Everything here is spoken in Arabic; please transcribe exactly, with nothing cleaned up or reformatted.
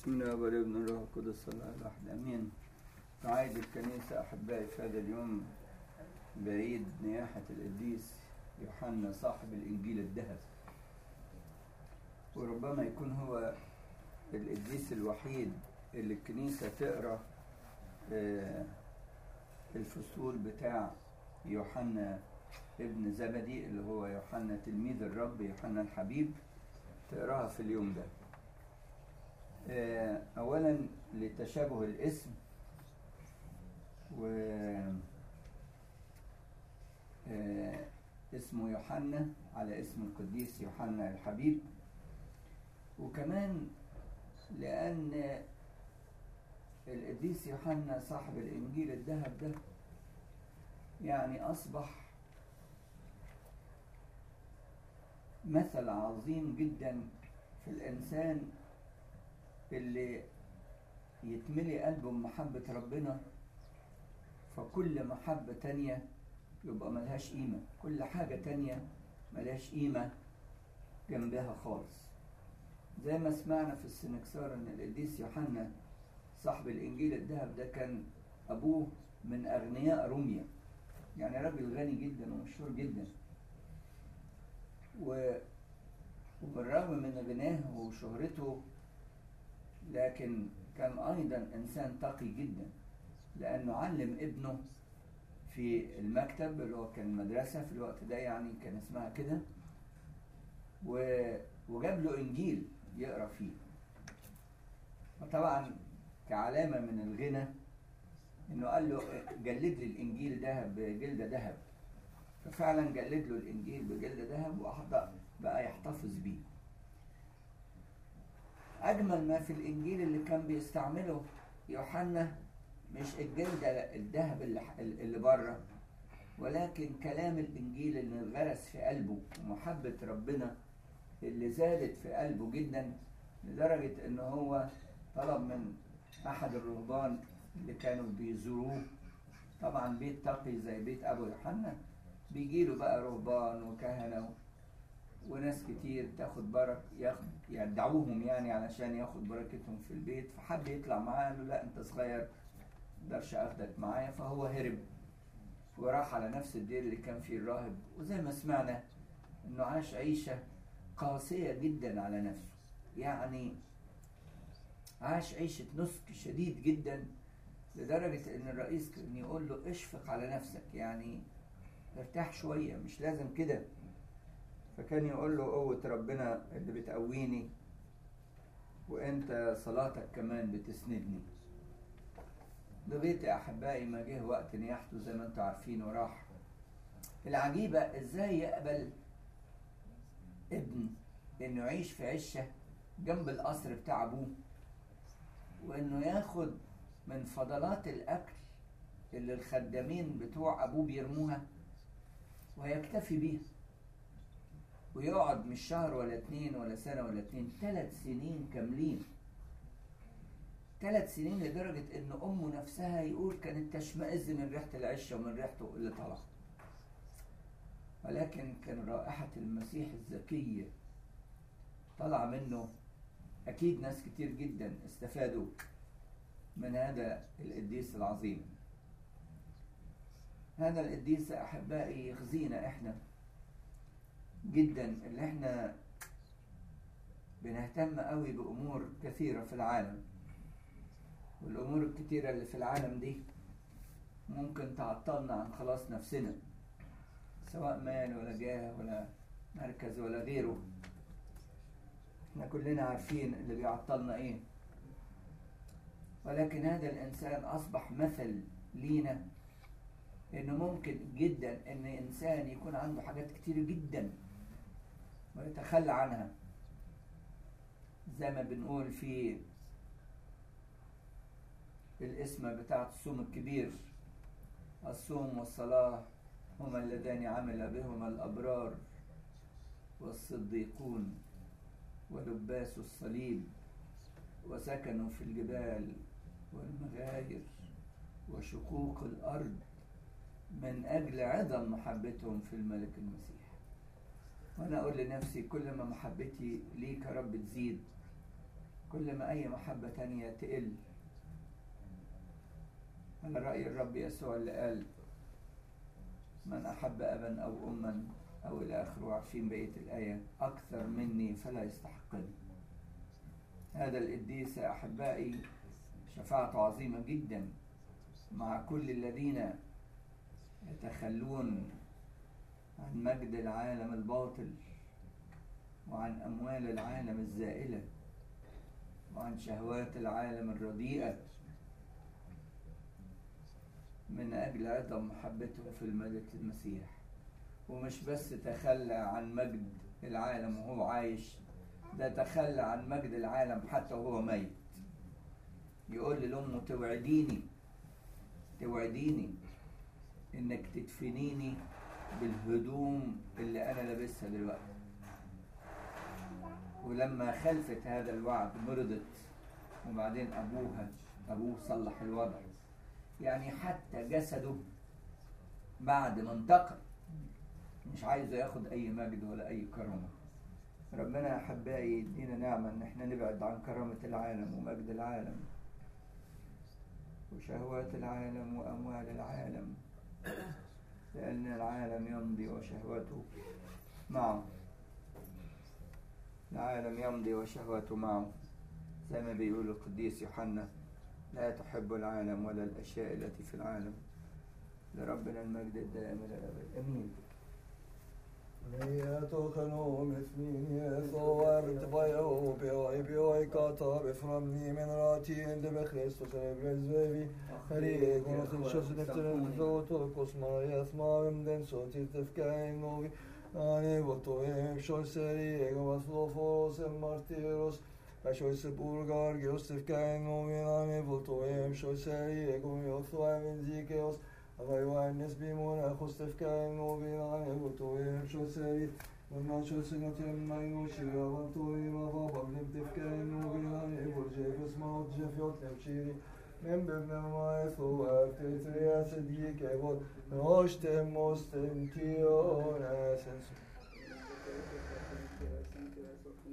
بسم الله والابن والروح القدس الله الواحد امين. تعايد الكنيسة احبائي في هذا اليوم بعيد نياحة القديس يوحنا صاحب الانجيل الذهبي، وربما يكون هو القديس الوحيد اللي الكنيسة تقرأ الفصول بتاع يوحنا ابن زبدي اللي هو يوحنا تلميذ الرب، يوحنا الحبيب، تقراها في اليوم ده. اولا لتشابه الاسم، و اسمه يوحنا على اسم القديس يوحنا الحبيب، وكمان لان القديس يوحنا صاحب الانجيل الذهب ده يعني اصبح مثل عظيم جدا في الانسان اللي يتملي قلبه بمحبة ربنا، فكل محبة تانية يبقى ملهاش قيمة، كل حاجة تانية ملهاش قيمة جنبها خالص. زي ما سمعنا في السنكسار ان القديس يوحنا صاحب الانجيل الذهب ده كان ابوه من اغنياء روميا، يعني راجل غني جدا ومشهور جدا، وبالرغم من غناه وشهرته لكن كان أيضا إنسان تقي جدا، لأنه علم ابنه في المكتب اللي هو كان مدرسة في الوقت ده، يعني كان اسمها كده، وجاب له إنجيل يقرأ فيه. وطبعا كعلامة من الغنى إنه قال له جلد لي الإنجيل ده بجلد ذهب، ففعلا جلد له الإنجيل بجلد ذهب وبقى يحتفظ بيه. أجمل ما في الإنجيل اللي كان بيستعمله يوحنا مش الجلد الذهب اللي, اللي بره، ولكن كلام الإنجيل اللي غرس في قلبه ومحبة ربنا اللي زادت في قلبه جدا، لدرجة إنه هو طلب من أحد الرهبان اللي كانوا بيزوروه، طبعا بيت تقي زي بيت أبو يوحنا بيجيله بقى رهبان وكهنة وناس كتير تاخد بركة، ياخد يدعوهم يعني علشان ياخد بركتهم في البيت، فحد يطلع معاه قال له لا انت صغير مقدرش اخدك معايا، فهو هرب وراح على نفس الدير اللي كان فيه الراهب. وزي ما سمعنا انه عاش عيشة قاسية جدا على نفسه، يعني عاش عيشة نسك شديد جدا، لدرجة ان الرئيس كان يقول له اشفق على نفسك، يعني ارتاح شوية مش لازم كده. فكان يقول له قوة ربنا اللي بتقويني، وانت صلاتك كمان بتسندني. لغاية يا احبائي ما جه وقت نياحته زي ما انتوا عارفين وراح. العجيبة ازاي يقبل ابن انه يعيش في عشة جنب القصر بتاع ابوه، وانه ياخد من فضلات الاكل اللي الخدامين بتوع ابوه بيرموها ويكتفي بيها، ويقعد مش شهر ولا اتنين ولا سنة ولا اتنين، ثلاث سنين كاملين، ثلاث سنين، لدرجة ان امه نفسها يقول كانت تشمئز من ريحة العشة ومن ريحته اللي طلع. ولكن كان رائحة المسيح الزكية طلع منه، اكيد ناس كتير جدا استفادوا من هذا القديس العظيم. هذا القديس احبائي يخزينا احنا جدا، اللي احنا بنهتم قوي بامور كثيرة في العالم، والامور الكثيرة اللي في العالم دي ممكن تعطلنا عن خلاص نفسنا، سواء مال ولا جاه ولا مركز ولا غيره. احنا كلنا عارفين اللي بيعطلنا ايه، ولكن هذا الانسان اصبح مثل لينا، انه ممكن جدا ان انسان يكون عنده حاجات كتير جدا ويتخلى عنها، زي ما بنقول في الاسم بتاعت الصوم الكبير: الصوم والصلاة هما اللذان عمل بهما الأبرار، والصديقون ولباس الصليب، وسكنوا في الجبال والمغاير وشقوق الأرض من أجل عظم محبتهم في الملك المسيح. وأنا أقول لنفسي كل ما محبتي ليك يا رب تزيد، كل ما أي محبة تانية تقل. على رأي الرب يسوع اللي قال من أحب أبا أو أما أو إلى آخره، وعارفين بقية الآية، أكثر مني فلا يستحقني. هذا القديس يا أحبائي شفاعته عظيمة جدا مع كل الذين يتخلون عن مجد العالم الباطل وعن أموال العالم الزائلة وعن شهوات العالم الرديئة من أجل عظم محبته في المجد المسيح. ومش بس تخلى عن مجد العالم وهو عايش، ده تخلى عن مجد العالم حتى وهو ميت. يقول لأمه توعديني توعديني إنك تدفنيني بالهدوم اللي أنا لابسها دلوقتي. ولما خلفت هذا الوعد مرضت، وبعدين أبوها أبوه صلح الوضع. يعني حتى جسده بعد ما انتقل مش عايز ياخد أي مجد ولا أي كرامة. ربنا يا أحبائي يدينا نعمة إن احنا نبعد عن كرامة العالم ومجد العالم وشهوات العالم وأموال العالم، لأن العالم يمضي وشهوته معه. العالم يمضي وشهوته معه، زي ما بيقول القديس يوحنا: لا تحب العالم ولا الأشياء التي في العالم. لربنا المجد الدائم إلى الأبد. آمين. Nyhetokano mithmini thoar tbayo beoi beoi kata beframni men ratin de be Christus ebrezvevi ri kono shos defter zoto kosma yasma den soti tefkai novi ane voto em shoseri ego vaslofos martiros Pashois burgar Josef kai novi ane voto em shoseri ego yoswa zikeos Avaivanes bimona Josef kai novi ane voto em shoseri When chosen at him, my no shira, want to him of a bubble, Tifka, no Vilan, Evo, Jefus, Mount, Jeffiot, Lemchiri, Member, my so after three as a geek, I would wash them most in Tio, essence.